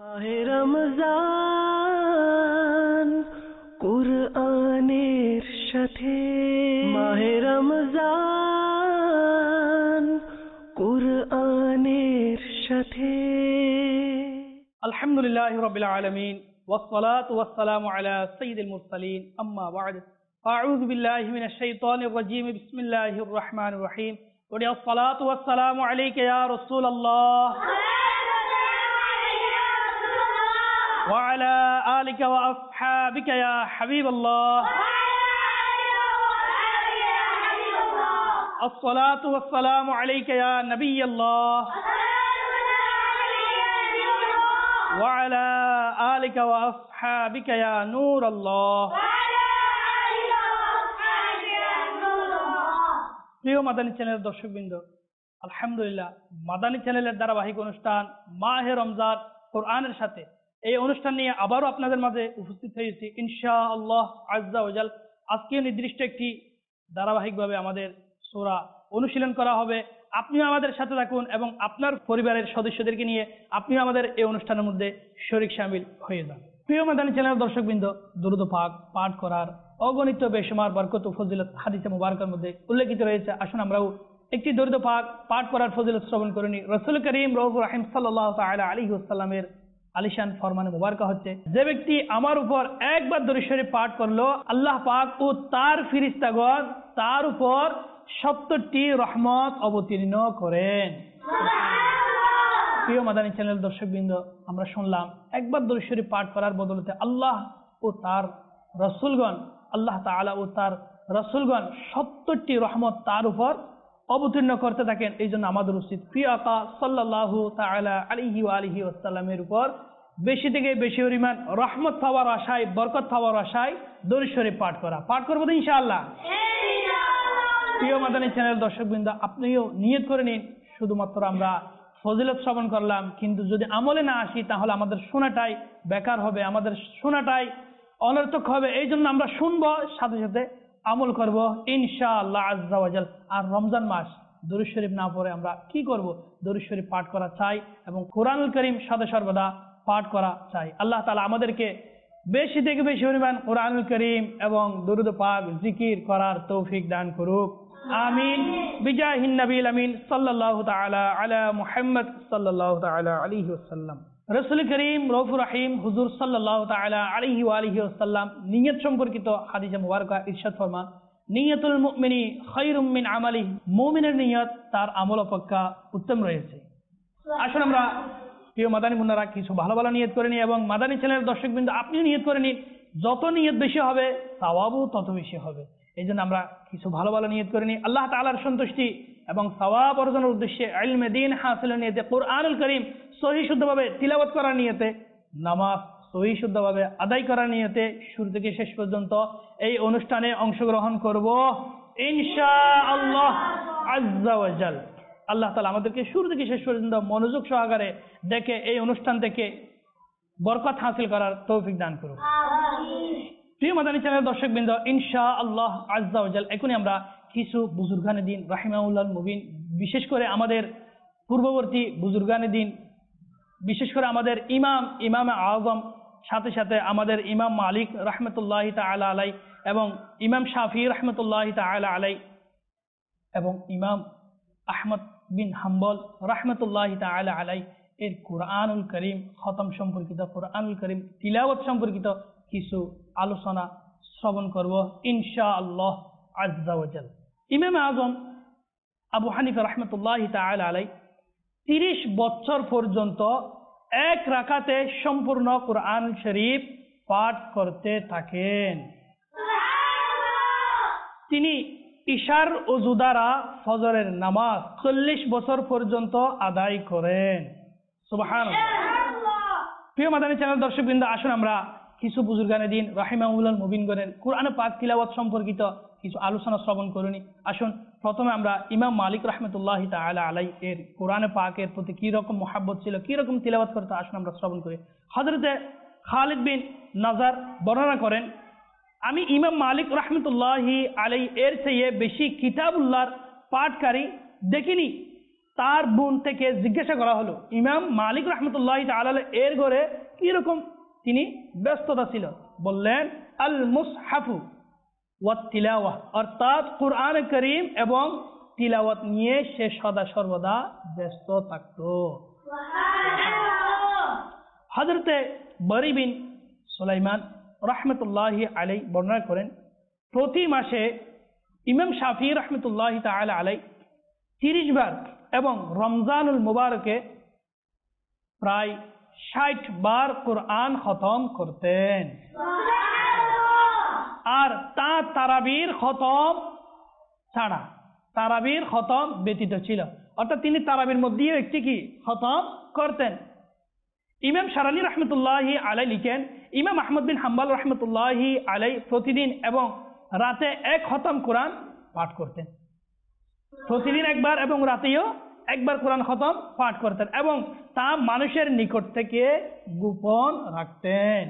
মাহে রমজান কুরআনের সাথে, মাহে রমজান কুরআনের সাথে। আলহামদুলিল্লাহি রাব্বিল আলামিন ওয়াসসালাতু ওয়াসসালামু আলা সাইয়্যিদিল মুরসালিন আম্মা বা'দ। আউযু বিল্লাহি মিনাশ শাইতানির রাজীম। বিসমিল্লাহির রাহমানির রাহিম। ওয়া আসসালাতু ওয়াসসালামু আলাইকা ইয়া রাসূলুল্লাহ ওয়া আলা আলিকা ওয়া আসহাবিকা ইয়া হাবিবাল্লাহ। আসসালাতু ওয়াসসালামু আলাইকা ইয়া নাবিয়াল্লাহ ওয়া আলা আলিকা ওয়া আসহাবিকা ইয়া নূরাল্লাহ। প্রিয় মাদানী চ্যানেলের দর্শকবৃন্দ, আলহামদুলিল্লাহ, মাদানী চ্যানেলের ধারাবাহিক অনুষ্ঠান মাহে রমজান কোরআনের সাথে, এই অনুষ্ঠান নিয়ে আবারও আপনাদের মাঝে উপস্থিত হয়েছি ইনশাআল্লাহ আজ্জা ওয়াজাল। আজকে নির্দিষ্ট একটি ধারাবাহিকভাবে আমাদের সূরা অনুশীলন করা হবে। আপনিও আমাদের সাথে থাকুন এবং আপনার পরিবারের সদস্যদেরকে নিয়ে আপনিও আমাদের এই অনুষ্ঠানের মধ্যে শরীক শামিল হয়ে যান। প্রিয় মাদানী চ্যানেলের দর্শকবৃন্দ, দুরূদ পাক পাঠ করার অগণিত বেশুমার বরকত ও ফজিলত হাদিসে মুবারকের মধ্যে উল্লেখিত রয়েছে। আসুন আমরাও একটি দরুদ পাক পাঠ করার ফজিলত শ্রবণ করে নিই। রাসূল করিম রউফুর রহিম সাল্লাল্লাহু তাআলা আলাইহি ওয়াসাল্লামের আলিশান ফরমানে মুবারকা হচ্ছে, যে ব্যক্তি আমার উপর একবার দরুদ শরীফ পাঠ করলো, আল্লাহ পাক ও তার ফেরেশতাগণ তার উপর 70টি রহমত অবতীর্ণ করেন। প্রিয় মাদানী চ্যানেল দর্শকবৃন্দ, আমরা শুনলাম একবার দরুদ শরীফ পাঠ করার বদলতে আল্লাহ ও তার রাসূলগণ, আল্লাহ তাআলা ও তার রাসূলগণ 70টি রহমত তার উপর অবতীর্ণ করতে থাকেন। এই জন্য আমাদের উচিত প্রিয় আকা সাল্লাল্লাহু তাআলা আলাইহি ওয়া আলিহি ওয়াসাল্লামের উপর বেশি থেকে বেশি পরিমাণ রহমত পাওয়ার আশায়, বরকত পাওয়ার আশায় দরুদ শরীফ পাঠ করা। পাঠ করবো তো ইনশাআল্লাহ। প্রিয় মাদানী চ্যানেল দর্শকবৃন্দ, আপনিও নিয়ত করে নিন। শুধুমাত্র আমরা ফজিলত শ্রবণ করলাম, কিন্তু যদি আমলে না আসি তাহলে আমাদের শোনাটাই বেকার হবে, আমাদের শোনাটাই অনর্থক হবে। এই জন্য আমরা শুনবো, সাথে সাথে আমল করব ইনশাআল্লাহ আজ্জা ওয়াজাল। আর রমজান মাস দরুদ শরীফ না পড়ে আমরা কি করব? দরুদ শরীফ পাঠ করা চাই এবং কোরআনুল কারীম সদা সর্বদা পাঠ করা চাই। আল্লাহ তাআলা আমাদেরকে বেশি থেকে বেশি পরিমাণ কোরআনুল কারীম এবং দরুদ পাক জিকির করার তৌফিক দান করুক, আমিন। বিজাহিন নবীল আমিন সাল্লাল্লাহু তাআলা আলা মুহাম্মদ সাল্লাল্লাহু তাআলা আলাইহি ওয়াসাল্লাম। রাসূল করিম রউফুর রহিম হুজুর সাল্লাল্লাহু তাআলা আলাইহি ওয়া আলিহি ওয়াসাল্লাম নিয়ত সম্পর্কিত হাদিসে মুবারকা ইরশাদ ফরমান, নিয়তুল মুমিনি খায়রুম মিন আমালিহি। মুমিনের নিয়ত তার আমল অপেক্ষা উত্তম রয়েছে। আসুন আমরা প্রিয় মাদানী মুন্নারা কিছু ভালো ভালো নিয়ত করে নিই এবং মাদানী চ্যানেলের দর্শকবৃন্দ আপনিও নিয়ত করে নিন। যত নিয়ত বেশি হবে সওয়াবও তত বেশি হবে। এই জন্য আমরা কিছু ভালো ভালো নিয়ত করে নিই। আল্লাহ তাআলার সন্তুষ্টি এবং সওয়াব অর্জনের উদ্দেশ্যে, ইলমে দ্বীন হাসিলের নিয়তে, কোরআনুল কারীম সহিহ শুদ্ধভাবে তিলাওয়াত করার নিয়তে, নামাজ সহিহ শুদ্ধভাবে আদায় করার নিয়তে শুরু থেকে শেষ পর্যন্ত এই অনুষ্ঠানে অংশগ্রহণ করব ইনশাআল্লাহ আজ্জা ওয়াজাল। আল্লাহ তাআলা আমাদেরকে শুরু থেকে শেষ পর্যন্ত মনোযোগ সহকারে দেখে এই অনুষ্ঠান থেকে বরকত হাসিল করার তৌফিক দান করুন। প্রিয় মাদানী চ্যানেলের দর্শকবৃন্দ, ইনশাআল্লাহ আজ্জা ওয়াজাল এখনই আমরা কিছু বুজুর্গানে দিন রাহিমাহুল্লাহ মুবিন, বিশেষ করে আমাদের পূর্ববর্তী বুজুর্গানে দিন, বিশেষ করে আমাদের ইমাম আযম, সাথে সাথে আমাদের ইমাম মালিক রাহমাতুল্লাহি তাআলা আলাই এবং ইমাম শাফি রাহমাতুল্লাহি তাআলা আলাই এবং ইমাম আহমদ বিন হাম্বল রাহমাতুল্লাহি তাআলা আলাই এর কোরআনুল কারীম খতম সম্পর্কিত, কোরআনুল কারীম তিলাওয়াত সম্পর্কিত কিছু আলোচনা শ্রবণ করব ইনশাআল্লাহ আজ্জা ওয়াজাল। ইমাম আযম আবু হানিফা রাহমাতুল্লাহি তাআলা আলাই 30 বছর পর্যন্ত এক রাকাতে সম্পূর্ণ কোরআন শরীফ পাঠ করতে থাকেন। তিনি ইশার ওযু দ্বারা ফজরের নামাজ 40 বছর পর্যন্ত আদায় করেন। সুবহানাল্লাহ। প্রিয় মাদানী চ্যানেল দর্শকবৃন্দ, আসুন আমরা কিছু বুজুর্গানে দিন রাহিমাহুল্লাহ মুবিনগণের কোরআন পাক তিলাওয়াত সম্পর্কিত কিছু আলোচনা শ্রবণ করুন। আসুন প্রথমে আমরা ইমাম মালিক রাহমাতুল্লাহি তাআলা আলাই এর কোরআন পাকের প্রতি কি রকম মুহাব্বত ছিল, কি রকম তিলাওয়াত করতে, আসুন আমরা শ্রবণ করি। হযরতে খালিদ বিন নাজার বর্ণনা করেন, আমি ইমাম মালিক রাহমাতুল্লাহি আলাই এর চেয়ে বেশি কিতাবুল্লাহর পাঠকারী দেখিনি। তার বোন থেকে জিজ্ঞাসা করা হলো ইমাম মালিক রাহমাতুল্লাহ তাআলা এর ঘরে কিরকম তিনি ব্যস্ততা ছিল। বললেন আল মুসহাফু ওয়াত তিলাওয়াহ, অর্থাৎ কুরআন কারীম এবং তিলাওয়াত নিয়ে সে সদা সর্বদা ব্যস্ত থাকতো। হযরতে বরি বিন সুলাইমান রাহমাতুল্লাহি আলাইহি বর্ণনা করেন প্রতি মাসে ইমাম শাফিঈ রাহমাতুল্লাহি তাআলা আলাইহি 30 বার এবং রমজানুল মুবারকে প্রায় 60 বার কোরআন খতম করতেন। আর তা তারাবির খতম ছাড়া, তারাবির খতম ব্যতীত ছিল, অর্থাৎ তিনি তারাবির মধ্যেও একটি কি খতম করতেন। ইমাম শারানি রাহমাতুল্লাহি আলাইহি লিখেন ইমাম আহমদ বিন হাম্বল রাহমাতুল্লাহি আলাইহি প্রতিদিন এবং রাতে এক খতম কোরআন পাঠ করতেন। প্রতিদিন একবার এবং রাতেও একবার কোরআন খতম পাঠ করতেন এবং তা মানুষের নিকট থেকে গোপন রাখতেন।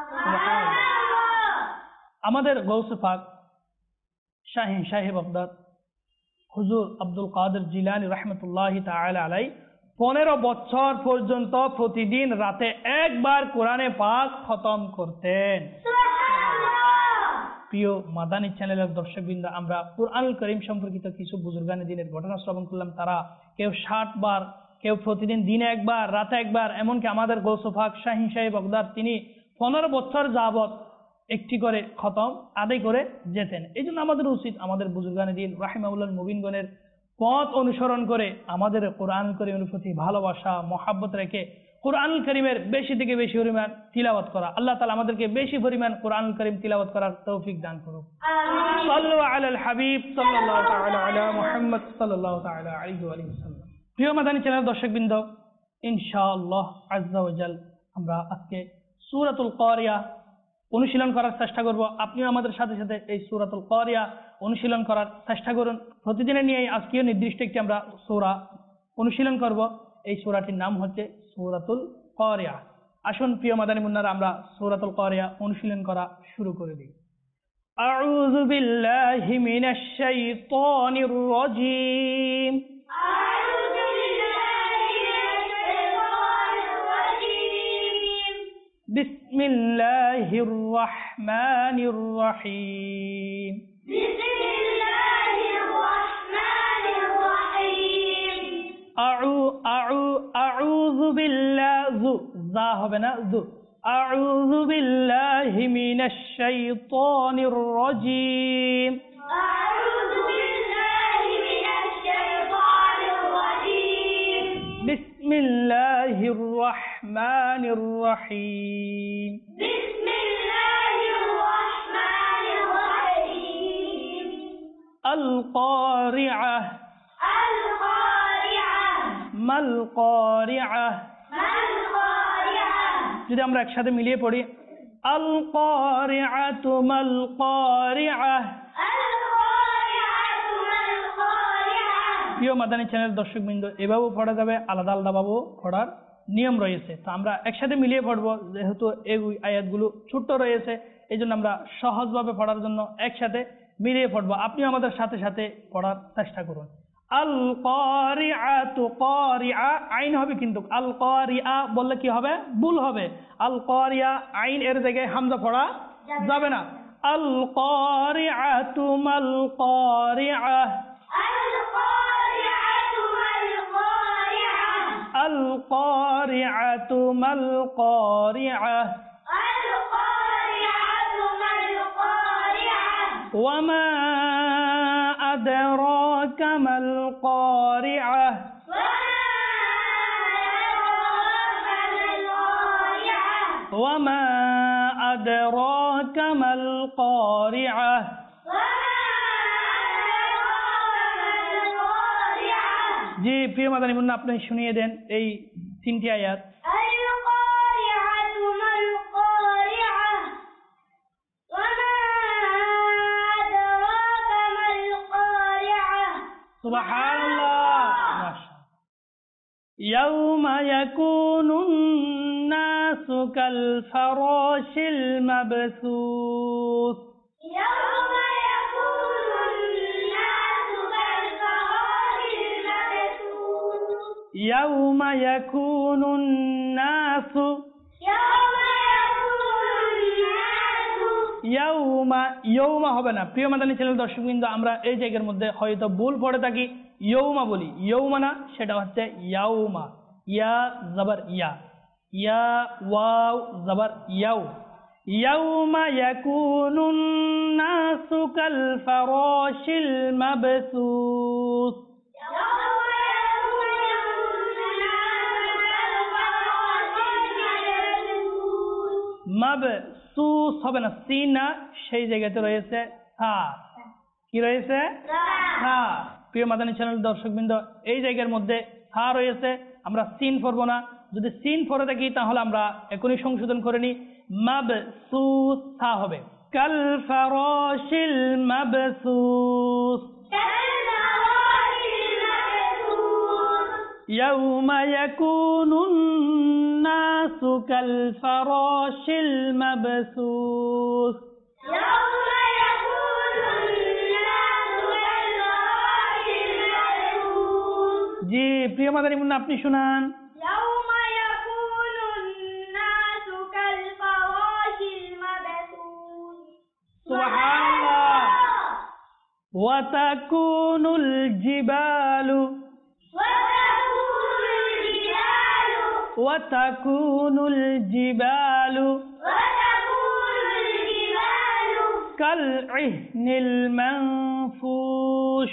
আমাদের গৌসে পাক শাহীন সাহেব বাগদাদ হুজুর আব্দুল কাদের জিলানী রাহমাতুল্লাহি তাআলা আলাইহি 15 বছর পর্যন্ত প্রতিদিন রাতে একবার কোরআনে পাক খতম করতেন। প্রিয় মাদানী চ্যানেলের দর্শকবৃন্দ, আমরা কুরআনুল কারীম সম্পর্কিত কিছু বুজুর্গানে দিনের ঘটনা শ্রবণ করলাম। তারা কেউ 60 বার, কেউ প্রতিদিন দিনে একবার, রাতে একবার, এমনকি আমাদের গৌসে পাক শাহীন সাহেব বাগদাদ তিনি 15 বছর যাবত একটি করে খতম আদায় করে যেতেন। এই জন্য আমাদের উচিত আমাদের বুজুর্গানে দিন রাহিমাহুল্লাহ মুবিনগণের পথ অনুসরণ করে আমাদের কোরআনুল কারীমের প্রতি ভালোবাসা মহাব্বত রেখে কোরআনুল কারীমের বেশি থেকে বেশি পরিমাণ তিলাওয়াত করা। আল্লাহ তাআলা আমাদেরকে বেশি পরিমাণ কোরআনুল কারীম তিলাওয়াত করার তৌফিক দান করুন। সাল্লু আলাল হাবিব সাল্লাল্লাহু তাআলা আলা মুহাম্মদ সাল্লাল্লাহু তাআলা আলাইহি ওয়া সাল্লাম। প্রিয় মাদানী চ্যানেল দর্শকবৃন্দ, ইনশাআল্লাহ আযজা ওয়া জাল আমরা আজকে সূরাতুল কারিয়া অনুশীলন করার চেষ্টা করব। আপনিও আমাদের সাথে সাথে এই সূরাতুল কারিয়া অনুশীলন করার চেষ্টা করুন। প্রতিদিনের নিয়ে আজকেও নির্দিষ্ট একটি আমরা সূরা অনুশীলন করব। এই সূরাটির নাম হচ্ছে সূরাতুল কারিয়া। আসুন প্রিয় মাদানী মুন্নারা আমরা সূরাতুল কারিয়া অনুশীলন করা শুরু করে দিই। আউযু বিল্লাহি মিনাশ শাইতানির রাজীম। بسم الله الرحمن الرحيم. بسم الله الرحمن الرحيم. أعوذ بالله ذا هبنا ذو أعوذ بالله من الشيطان الرجيم. أعوذ بالله من الشيطان الرجيم. بسم الله الرحمن الرحيم. بسم الله الرحمن الرحيم. القارعة. القارعة. ما القارعة. ما القارعة. যদি আমরা একসাথে মিলিয়ে পড়ি আল কারিআতু মাল কারিআহ। প্রিয় মাদানী চ্যানেল দর্শকবৃন্দ, এভাবেও পড়া যাবে, আলাদা আলাদা ভাবেও পড়ার নিয়ম রয়েছে। তো আমরা একসাথে মিলিয়ে পড়বো, যেহেতু এই আয়াতগুলো ছোট্ট রয়েছে এই জন্য আমরা সহজভাবে পড়ার জন্য একসাথে মিলিয়ে পড়বো। আপনিও আমাদের সাথে সাথে পড়ার চেষ্টা করুন। আল কারিআতু, কারিআ আইন হবে, কিন্তু আল কারিআ বললে কি হবে? ভুল হবে। আল কারিআ আইন এর জায়গায় হামজা পড়া যাবে না। আল কারিআতু মাল কারিআহ। القارعة ما القارعة. القارعة ما القارعة. وما أدراك ما القارعة. وما أدراك ما القارعة. জি প্রিয় মাদানী মুন্না, আপনি শুনিয়ে দেন এই তিনটি আয়াত। সুবহানাল্লাহ, মাশাআল্লাহ। ইয়াউমা ইয়াকুনুন নাসু কাল ফারাশিল মাবসুস। ইয়াউমা ইয়াকুনুন নাসু ইয়ৌমা হবে না। প্রিয় মাদানী চ্যানেল দর্শকবৃন্দ, আমরা এই জায়গার মধ্যে হয়তো ভুল পড়ে থাকি, ইয়ৌমা বলি, ইয়ৌমা না, সেটা হচ্ছে ইয়াউমা। ইয়া জবর ইয়া, ইয়া ওয়াও জবর ইয়াউ। ইয়াউমা ইয়াকুনুন নাসু কাল ফারাশিল মাবসুস। মাবসুস হবে না, সিন না, সেই জায়গাতে রয়েছে সা। কি রয়েছে? সা। প্রিয় মাদানী চ্যানেল দর্শকবৃন্দ, এই জায়গার মধ্যে সা রয়েছে, আমরা সিন পড়বো না। যদি সিন পড়ে থাকি তাহলে আমরা এখনই সংশোধন করে নিই, মাবসুস সা হবে। কাল ফারাশিল মাবসুস। ইয়াউমা ইয়াকুনুন নাসু কাল ফারাশিল মাবসুস। জি প্রিয় মাদানী মুন্না, আপনি শুনান। সুবহানাল্লাহ। ওয়া তাকুনুল জিবালু ওয়াতাকুনুল জিবালু কাল ইহনিল মানফুশ।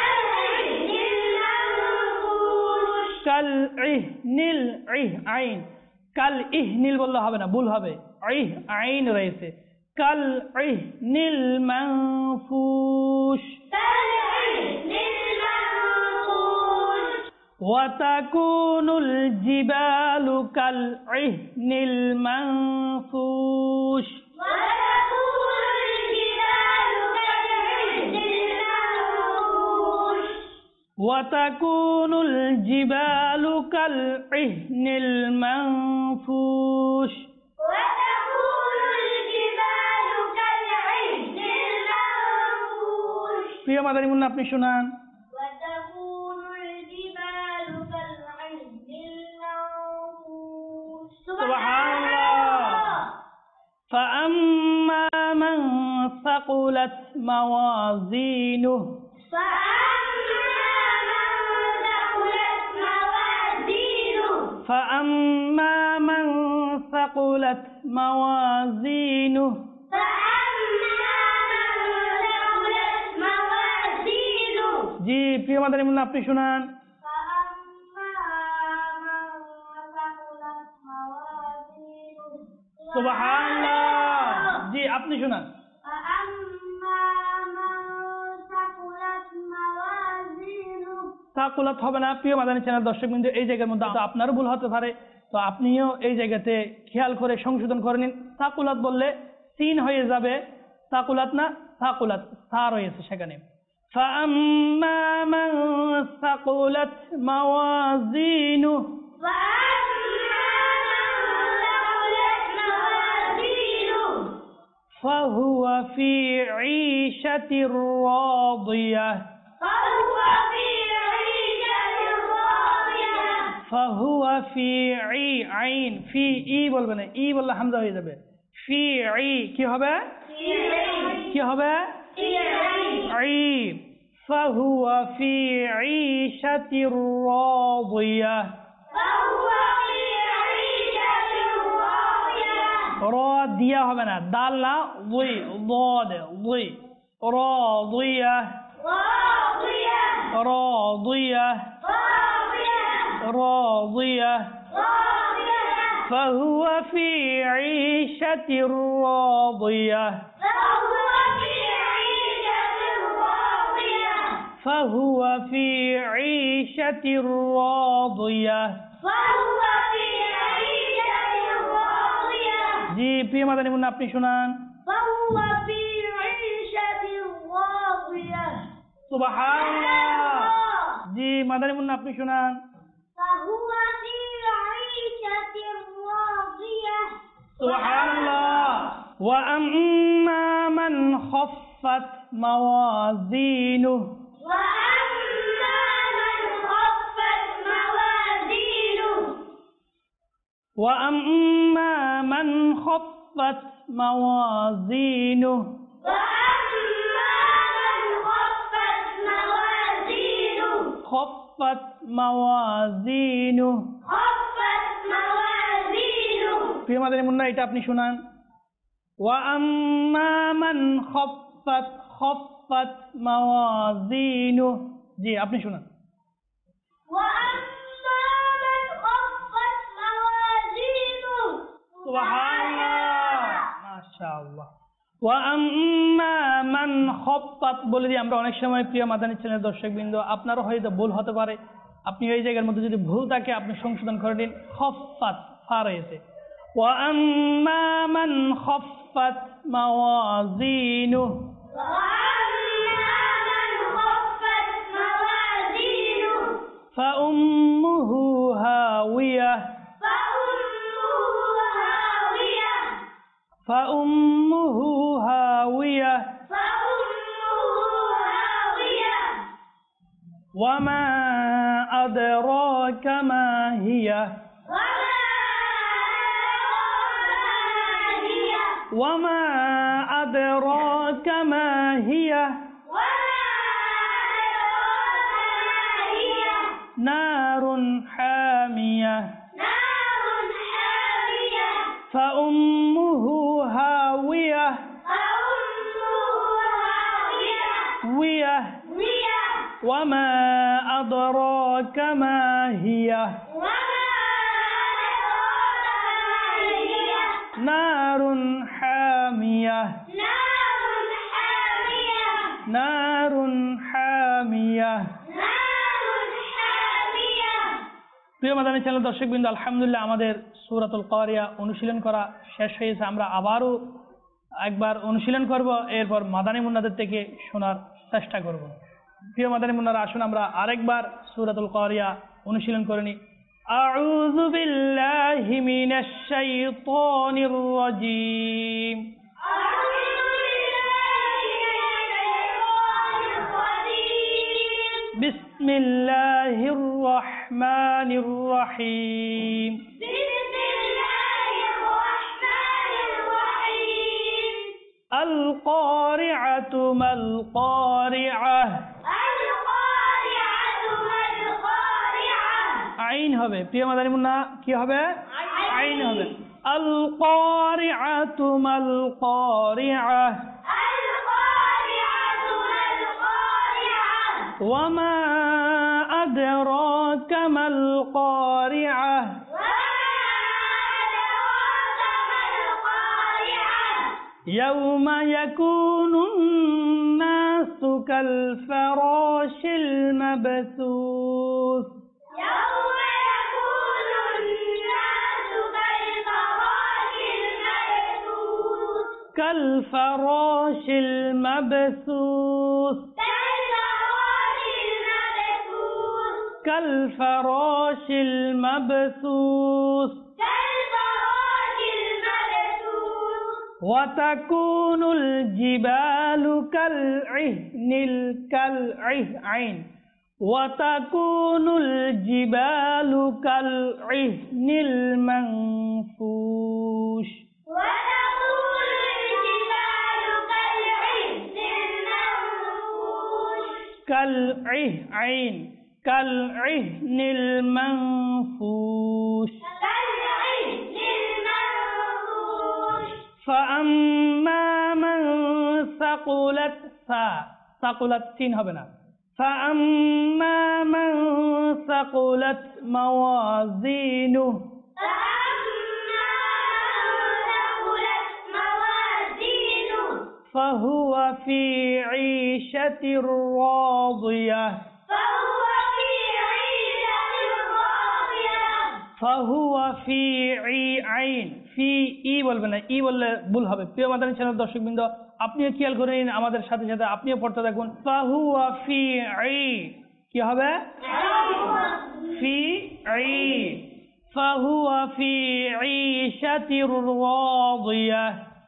কাল ইহনিল আইন, কাল ইহনিল বললে হবে না, ভুল হবে, আইন রয়েছে। কাল ইহনিল মানফুশ। وتكون الجبال كالعهن المنفوش. وتكون الجبال كالعهن المنفوش. প্রিয় মাদানী মুন্না, আপনি শুনান। فأما من ثقلت موازينه فأما من ثقلت موازينه জি প্রিয় মাদানী মুন্না, আপনি শুনান। সুবহানাল্লাহ। জি আপনি শুনান। সাকুলাত হবে না। প্রিয় মাদানী চ্যানেল দর্শকবৃন্দ, এই জায়গার মধ্যে আপনারও ভুল হতে পারে, তো আপনিও এই জায়গাতে খেয়াল করে সংশোধন করে নিন। সাকুলাত বললে সিন হয়ে যাবে, সাকুলাত না, সাকুলাত সা রয়েছে সেখানে। فأما من ثقلت موازينه فهو في عيشة راضية. فهو في عين في ই বলবে না, ই বললে হামজা হয়ে যাবে। في কি হবে? কি হবে? فهو في عيشة راضية. راضية হবে না, দাল না, ضاد راضية. راضية راضية. فهو في عيشة راضية. فهو في عيشة راضية. জি প্রিয় মাদানী মুন্না, আপনি শুনান। সুবহানাল্লাহ। জি মাদানী মুন্না, আপনি শুনান। সুবহানাল্লাহ। وأما من خفت موازينه وأما من خفت موازينه خفت موازينه প্রিয় মাদানী মুন্না এটা আপনি শুনান وأما من خفت موازينه জি আপনি শুনান মাশাআল্লাহ ওয়াম্মা মান খাফফাত বলে দিই আমরা অনেক সময় প্রিয় মাদানী চ্যানেলের দর্শকবৃন্দ আপনারও হয়তো ভুল হতে পারে আপনি এই জায়গার মধ্যে যদি ভুল থাকে আপনি সংশোধন করে নিন খাফফাত ফা রয়েছে ওয়াম্মা মান খাফফাত মাওয়াজিনু فأمه هاوية فأمه هاوية وما أدراك ما هي وما أدراك ما هي نار حامية فأمه هاوية وية وما أدراك ما هي نار حامية نار حامية প্রিয় মাদানী চ্যানেল দর্শকবৃন্দ আলহামদুলিল্লাহ আমাদের সূরাতুল কারিয়া অনুশীলন করা শেষ হয়েছে আমরা আবারও একবার অনুশীলন করব এরপর মাদানী মুন্নাদের থেকে শোনার চেষ্টা করব প্রিয় মাদানী মুন্নারা আসুন আমরা আরেকবার সূরাতুল কারিয়া অনুশীলন করে নিই আউযু বিল্লাহি মিনাশ শাইতানির রাজীম بسم الله الرحمن الرحيم القارعة ما القارعة عين হবে প্রিয় মাদানী মুন্না কি হবে আইন হবে القارعة ما القارعة وما أدراك ما القارعة يوم يكون الناس كالفراش المبثوث كالفراش المبثوث كالفراش المبثوث وتكون الجبال كالعهن وتكون الجبال كالعهن المنفوش كالعهن كالعهن المنفوش فأما من ثقلت سين হবে না فأما من ثقلت موازينه فهو في عيشة راضية فهو في عين في ই বলবেন না ই বললে ভুল হবে প্রিয় মাদানী চ্যানেল দর্শকবৃন্দ আপনিও খেয়াল করে নিন আমাদের সাথে সাথে আপনিও পড়তে থাকুন فهو في عين কি হবে في عين فهو في عيشة راضية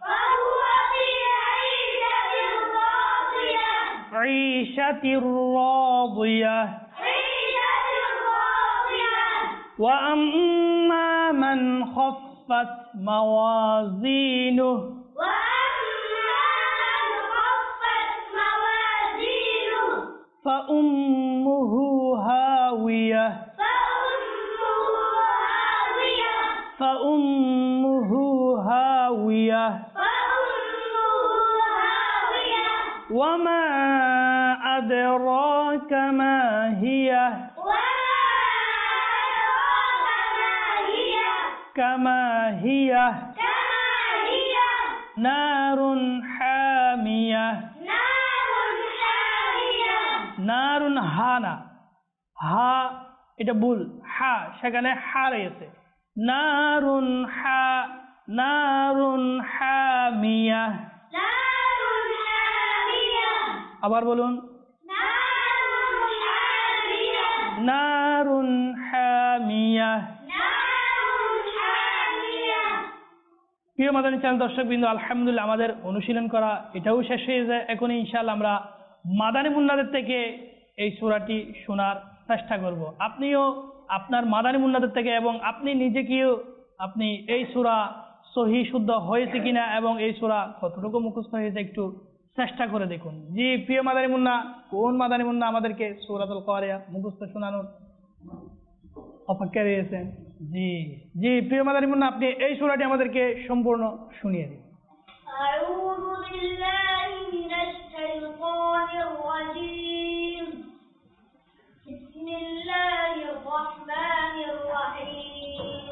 عيشة راضية وأما من خفت موازينه فأمه هاوية فأمه هاوية وما أدراك ما هي كما هي نار حامية নারুন হা না হা এটা ভুল হা সেখানে হা রয়েছে নারুন হামিয়া আবার বলুন নারুন হামিয়া প্রিয় মাদানী চ্যানেল দর্শক বিন্দু আলহামদুলিল্লাহ আমাদের অনুশীলন করা এটাও শেষ হয়ে যায়। এখন ইনশাআল্লাহ আমরা মাদানী মুন্নাদের থেকে এই সূরাটি শোনার চেষ্টা করব। আপনিও আপনার মাদানী মুন্নাদের থেকে এবং আপনি নিজেকেও আপনি এই সূরা সহি শুদ্ধ হয়েছে কিনা এবং এই সূরা কতটুকু মুখস্থ হয়েছে একটু চেষ্টা করে দেখুন। জি প্রিয় মাদানী মুন্না, কোন মাদানী মুন্না আমাদেরকে সূরাতুল কারিয়া মুখস্থ শোনানোর অপেক্ষায় রয়েছেন? জি জি প্রিয় মাদানী মুন্না, আপনি এই সূরাটি আমাদেরকে সম্পূর্ণ শুনিয়ে দিন। أعوذ بالله من الشيطان الرجيم بسم الله الرحمن الرحيم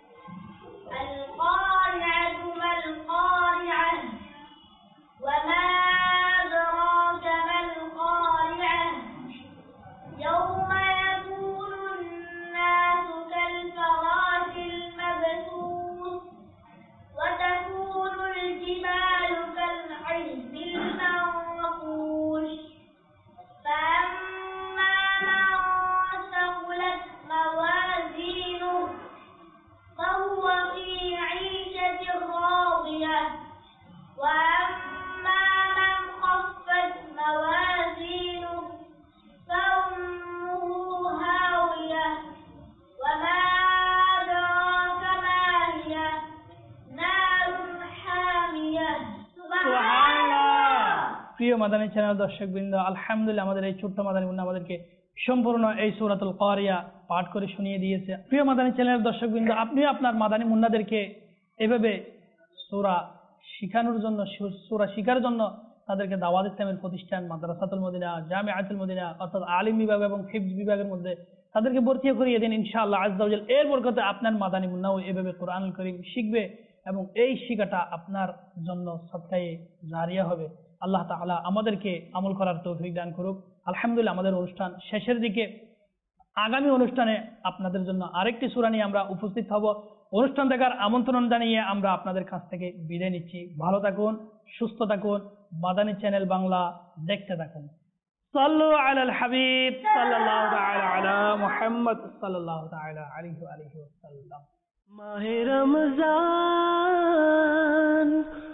القارعة ما القارعة وما أدراك ما القارعة يوم يكون الناس كالفراش المبثوث وتكون الجبال كالعهن المنفوش فأما من ثقلت موازينه فهو في عيشة راضية وأما من خفت موازينه فأمه هاوية وما أدراك ما هي نار حامية প্রিয় মাদানী চ্যানেল দর্শক বৃন্দ, আলহামদুলিল্লাহ আমাদের এই ছোট্ট মাদানী মুন্না আমাদেরকে সম্পূর্ণ এই সূরাতুল কারিয়া পাঠ করে শুনিয়ে দিয়েছে। প্রিয় মাদানী চ্যানেলের দর্শক বৃন্দ, আপনিও আপনার মাদানী মুন্নাদেরকে এভাবে সূরা শেখানোর জন্য, সূরা শেখার জন্য তাদেরকে দাওয়াত ইসলামের প্রতিষ্ঠান মাদ্রাসাতুল মদিনা, জামিআতুল মদিনা অর্থাৎ আলিম বিভাগ এবং হিফজ বিভাগের মধ্যে তাদেরকে ভর্তি করিয়ে দিন। ইনশাআল্লাহ আজ্জা ওয়া জাল এর বরকতে আপনার মাদানী মুন্নাও এভাবে কোরআনুল কারীম শিখবে এবং এই শিক্ষাটা আপনার জন্য সদকায়ে জারিয়া হবে। আল্লাহ তাআলা আমাদেরকে আমল করার তৌফিক দান করুক। আলহামদুলিল্লাহ আমাদের অনুষ্ঠান শেষের দিকে। আগামী অনুষ্ঠানে আপনাদের জন্য আরেকটি সূরা নিয়ে আমরা উপস্থিত হব। অনুষ্ঠান দেখার আমন্ত্রণ জানিয়ে আমরা আপনাদের কাছ থেকে বিদায় নিচ্ছি। ভালো থাকুন, সুস্থ থাকুন, মাদানী চ্যানেল বাংলা দেখতে থাকুন। সাল্লু আলাল হাবিব সাল্লাল্লাহু তাআলা আলা মুহাম্মদ সাল্লাল্লাহু তাআলা আলাইহি ওয়া সাল্লাম। মাহে রমজান